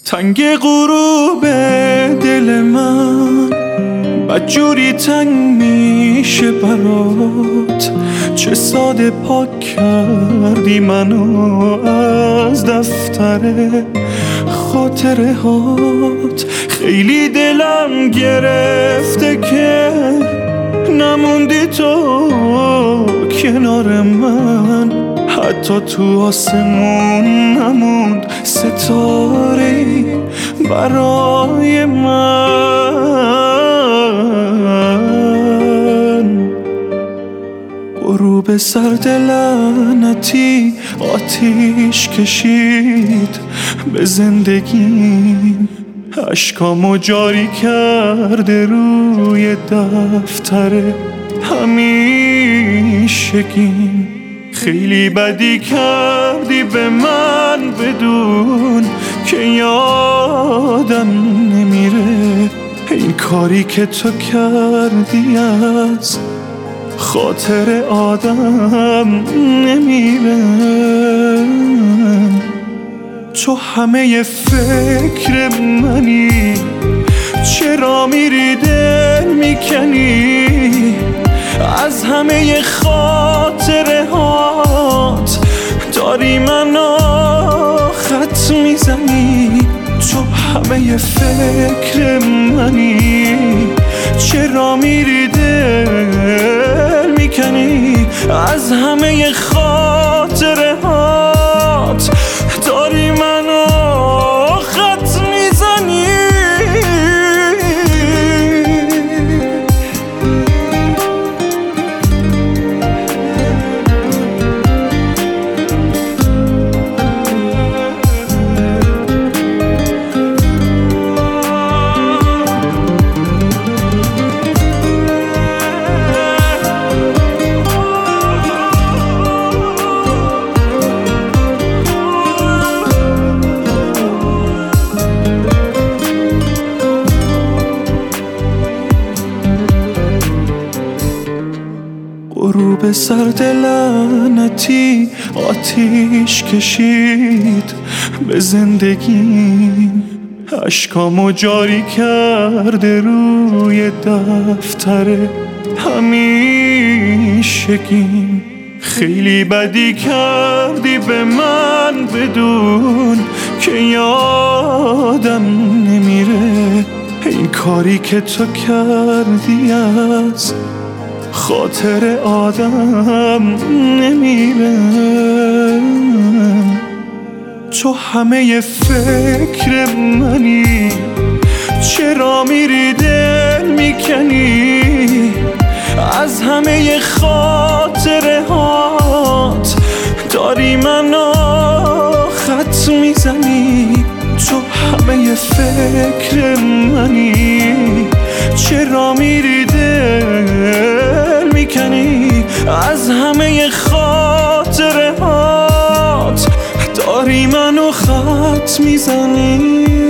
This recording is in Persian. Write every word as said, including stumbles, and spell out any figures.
تنگ غروب دل من بدجوری تنگ میشه برات، چه ساده پاک کردی منو از دفتر خاطره هات. خیلی دلم گرفته که نموندی تو کنار من، حتی تو آسمون نموند ستاره برای من. غروب سرد لعنتی آتیش کشید به زندگیم، اشکامو جاری کرده روی دفتر همیشگیم. خیلی بدی کردی به من بدون که یادم نمیره، این کاری که تو کردی از خاطر آدم نمیره. تو همه فکر منی، چرا میری دل میکنی از همه خاطره هات، داری منو خط میزنی. تو همه فکر منی، چرا میری دل میکنی از همه خاطره هات، داری منو خط میزنی. غروب سرد لعنتی آتیش کشید به زندگیم، اشکامو جاری کرده روی دفتر همیشگیم. خیلی بدی کردی به من بدون که یادم نمیره، این کاری که تو کردی از خاطر آدم نمیره. تو همه فکر منی، چرا میری دل میکنی از همه خاطره هات، داری منو خط میزنی. تو همه فکر منی، چرا میری دل میکنی از همه خاطره هات، داری منو خط میزنی.